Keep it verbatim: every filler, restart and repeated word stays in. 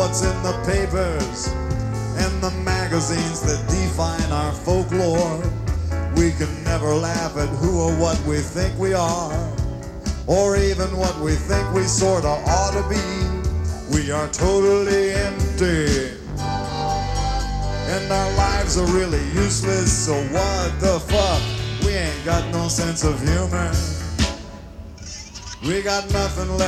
what's in the papers and the magazines that define our folklore. We can never laugh at who or what we think we are, or even what we think we sorta ought to be. We are totally empty, and our lives are really useless, so what the fuck? We ain't got no sense of humor. We got nothing left